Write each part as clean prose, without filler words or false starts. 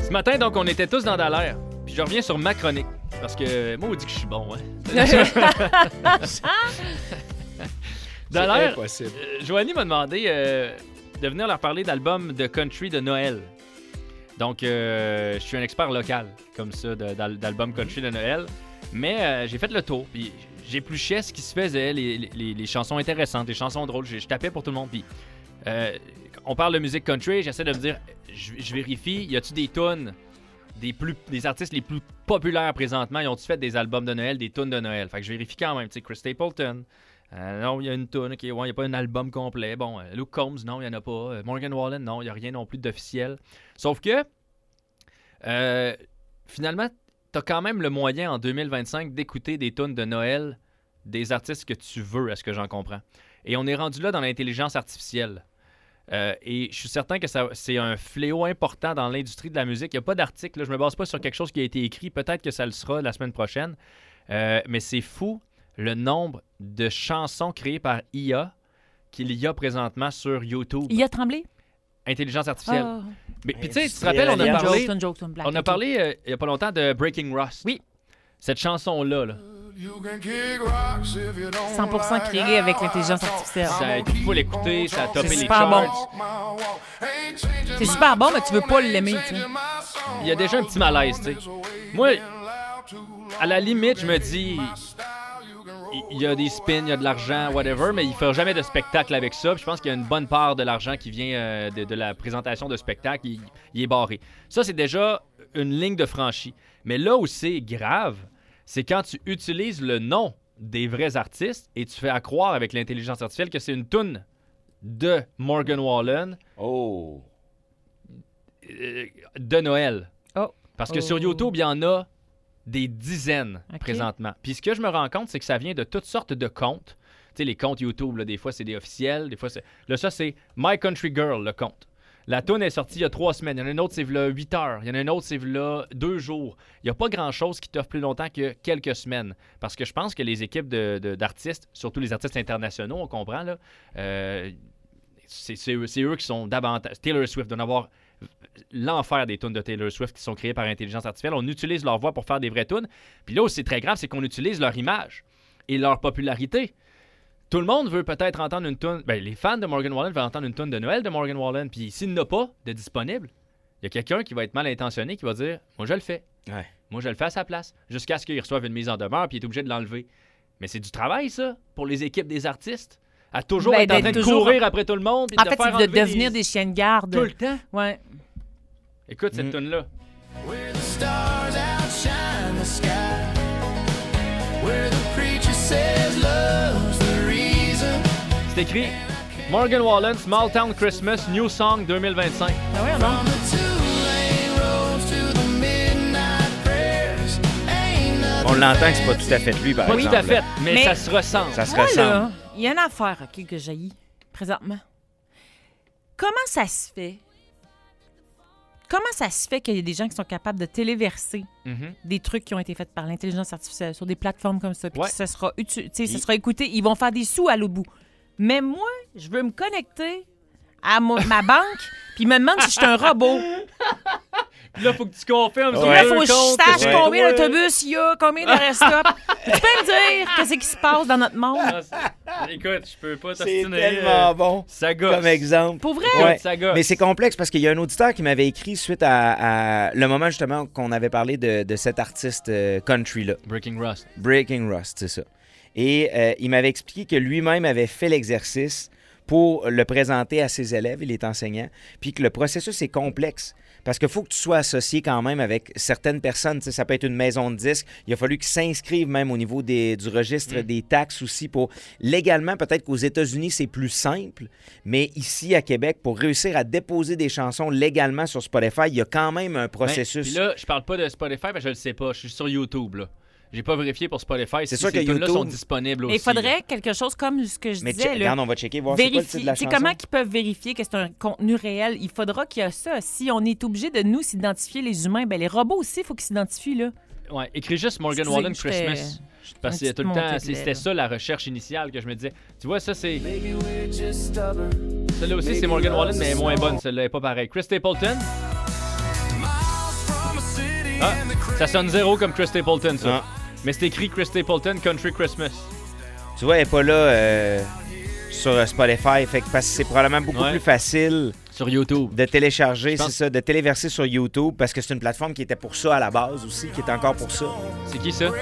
Ce matin, donc, on était tous dans Dallaire. Puis je reviens sur ma chronique. Parce que moi, on dit que je suis bon. Hein? Dallaire, Joanie m'a demandé de venir leur parler d'albums de country de Noël. Donc, je suis un expert local, comme ça, d'albums country de Noël. Mais j'ai fait le tour. Puis j'épluchais ce qui se faisait, les chansons intéressantes, les chansons drôles. Je tapais pour tout le monde. Puis on parle de musique country. J'essaie de me dire, je vérifie, y a-tu des tunes des artistes les plus populaires présentement, ils ont-tu fait des albums de Noël, des tunes de Noël? Fait que je vérifie quand même, tu sais, Chris Stapleton. Non, il y a une tune, ok, ouais, il n'y a pas un album complet. Bon, Luke Combs, non, il n'y en a pas. Morgan Wallen, non, il n'y a rien non plus d'officiel. Sauf que, finalement, tu as quand même le moyen en 2025 d'écouter des tunes de Noël des artistes que tu veux, à ce que j'en comprends. Et on est rendu là dans l'intelligence artificielle. Et je suis certain que c'est un fléau important dans l'industrie de la musique. Il n'y a pas d'article, là, je ne me base pas sur quelque chose qui a été écrit. Peut-être que ça le sera la semaine prochaine. Mais c'est fou le nombre de chansons créées par IA qu'il y a présentement sur YouTube. IA Tremblay? Intelligence artificielle. Oh. Mais puis tu sais, tu te rappelles, on a parlé il n'y a pas longtemps de Breaking Rust. Oui. Cette chanson-là, là. 100% créé avec l'intelligence artificielle. Il faut l'écouter, ça a topé les super charts. bon. C'est super bon, mais tu veux pas l'aimer, tu sais. Il y a déjà un petit malaise, tu sais. Moi, à la limite, je me dis, il y a des spins, il y a de l'argent, whatever, mais il ne fera jamais de spectacle avec ça. Puis je pense qu'il y a une bonne part de l'argent qui vient de la présentation de spectacle. Il est barré. Ça, c'est déjà une ligne de franchie. Mais là où c'est grave, c'est quand tu utilises le nom des vrais artistes et tu fais à croire avec l'intelligence artificielle que c'est une toune de Morgan Wallen de Noël. Parce que sur YouTube, il y en a des dizaines présentement. Puis ce que je me rends compte, c'est que ça vient de toutes sortes de comptes. Tu sais, les comptes YouTube, là, des fois, c'est des officiels. Des fois, c'est... Là, ça, c'est My Country Girl, le compte. La toune est sortie il y a 3 semaines. Il y en a une autre, c'est là 8 heures. Il y en a une autre, c'est là 2 jours. Il n'y a pas grand-chose qui t'offre plus longtemps que quelques semaines. Parce que je pense que les équipes d'artistes, surtout les artistes internationaux, on comprend, là, c'est eux qui sont davantage... Taylor Swift doit en avoir l'enfer des tunes de Taylor Swift qui sont créées par intelligence artificielle. On utilise leur voix pour faire des vraies tunes. Puis là où c'est très grave, c'est qu'on utilise leur image et leur popularité. Tout le monde veut peut-être entendre une tune. Ben, les fans de Morgan Wallen veulent entendre une tune de Noël de Morgan Wallen. Puis s'il n'y en a pas de disponible, il y a quelqu'un qui va être mal intentionné qui va dire « Moi, je le fais. Ouais. Moi, je le fais à sa place. » Jusqu'à ce qu'il reçoive une mise en demeure puis il est obligé de l'enlever. Mais c'est du travail, ça, pour les équipes des artistes. À toujours être en train de courir après tout le monde. En fait, c'est de devenir des chiens de garde. Tout le temps. Ouais. Écoute cette tune-là. C'est écrit Morgan Wallen, Small Town Christmas, New Song 2025. Ah ouais, non? On l'entend que c'est pas tout à fait lui, par Pas exemple. tout à fait, mais ça se ressemble. Ça se Moi, ressemble. là, il y a une affaire que j'haïs présentement. Comment ça se fait? Comment ça se fait qu'il y a des gens qui sont capables de téléverser des trucs qui ont été faits par l'intelligence artificielle sur des plateformes comme ça, puis que ça sera écouté, ils vont faire des sous à l'autre bout. Mais moi, je veux me connecter à ma banque, puis ils me demandent si je suis un robot. Là, il faut que tu confirmes. Puis là, il faut que je sache combien d'autobus il y a, combien de rest-stops. Tu peux me dire qu'est-ce qui se passe dans notre monde? Écoute, je peux pas C'est t'obstiner. tellement bon Ça gosse. comme exemple. Pour vrai? Ouais. Ça gosse. Mais c'est complexe parce qu'il y a un auditeur qui m'avait écrit suite à le moment justement qu'on avait parlé de cet artiste country-là. Breaking Rust. Breaking Rust, c'est ça. Et il m'avait expliqué que lui-même avait fait l'exercice pour le présenter à ses élèves, il est enseignant, puis que le processus est complexe. Parce qu'il faut que tu sois associé quand même avec certaines personnes. Ça peut être une maison de disques. Il a fallu qu'ils s'inscrivent même au niveau du registre des taxes aussi. Légalement, peut-être qu'aux États-Unis, c'est plus simple. Mais ici, à Québec, pour réussir à déposer des chansons légalement sur Spotify, il y a quand même un processus. Puis là, je parle pas de Spotify parce que je le sais pas. Je suis sur YouTube, là. J'ai pas vérifié pour Spotify. C'est sûr que ces tunes-là YouTube sont disponibles aussi. Il faudrait quelque chose comme ce que je Mais disais. regarde, on va checker, voir c'est quoi le titre de la chanson. Comment ils peuvent vérifier que c'est un contenu réel? Il faudra qu'il y ait ça. Si on est obligé de nous s'identifier, les humains, ben les robots aussi, il faut qu'ils s'identifient, là. Ouais, écris juste Morgan Wallen Christmas. Parce que tout le temps, c'était ça la recherche initiale que je me disais. Tu vois, ça c'est. Celle-là aussi, c'est Morgan Wallen, mais elle est moins bonne. Celle-là est pas pareille. Chris Stapleton. Ah, ça sonne zéro comme Chris Stapleton, ça. Mais c'est écrit Chris Stapleton Country Christmas. Tu vois, elle n'est pas là sur Spotify, fait que parce que c'est probablement beaucoup plus facile sur YouTube de télécharger, c'est ça, de téléverser sur YouTube, parce que c'est une plateforme qui était pour ça à la base aussi, qui est encore pour ça. C'est qui ça?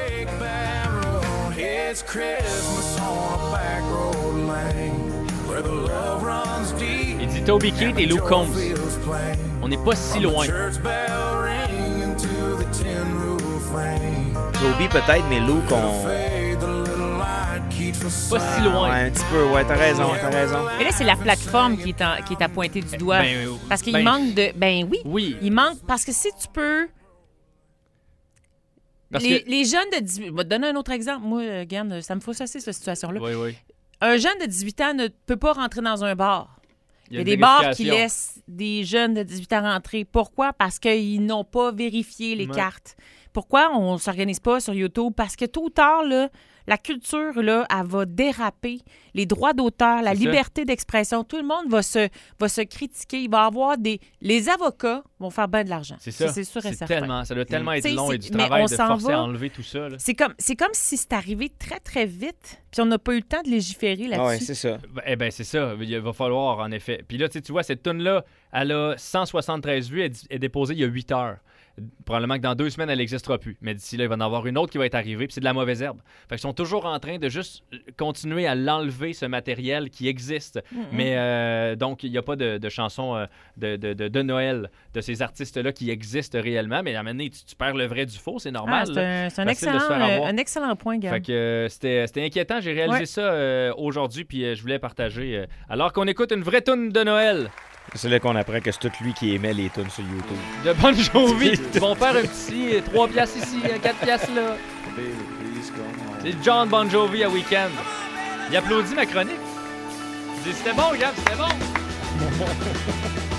Il dit Toby Keith et Luke Combs. On n'est pas si loin. Toby peut-être, mais Luke, pas si loin. Ouais, un petit peu, ouais, t'as raison. Et là, c'est la plateforme qui est à pointer du doigt. Parce qu'il manque de... Ben oui. Il manque... Parce que si tu peux... Les jeunes de 18... Je vais te donner un autre exemple. Moi, regarde, ça me faut assez, cette situation-là. Oui. Un jeune de 18 ans ne peut pas rentrer dans un bar. Il y a des bars qui laissent des jeunes de 18 ans rentrer. Pourquoi? Parce qu'ils n'ont pas vérifié les cartes. Pourquoi on ne s'organise pas sur YouTube? Parce que tôt ou tard, là, la culture, là, elle va déraper. Les droits d'auteur, la liberté d'expression, tout le monde va se critiquer. Il va y avoir les avocats vont faire bien de l'argent. C'est ça. C'est sûr et certain. Ça doit tellement être long et du travail de forcer à enlever tout ça. Là. C'est comme si c'est arrivé très, très vite, puis on n'a pas eu le temps de légiférer là-dessus. Oui, c'est ça. C'est ça. Il va falloir, en effet. Puis là, tu vois, cette toune-là, elle a 173 vues, elle est déposée il y a 8 heures. Probablement que dans 2 semaines, elle n'existera plus. Mais d'ici là, il va y en avoir une autre qui va être arrivée, puis c'est de la mauvaise herbe. Fait qu'ils sont toujours en train de juste continuer à l'enlever, ce matériel qui existe. Mais donc, il n'y a pas de chansons de Noël de ces artistes-là qui existent réellement. Mais à un moment donné, tu perds le vrai du faux, c'est normal. C'est un excellent point, Gab. Fait que c'était inquiétant. J'ai réalisé ça aujourd'hui, puis je voulais partager. Alors qu'on écoute une vraie toune de Noël. C'est là qu'on apprend que c'est tout lui qui émet les tunes sur YouTube. De Bon Jovi. Ils vont faire un petit 3 piastres ici, 4 piastres là. C'est John Bon Jovi à Weekend. Il applaudit ma chronique. Il dit c'était bon, Gab, c'était bon.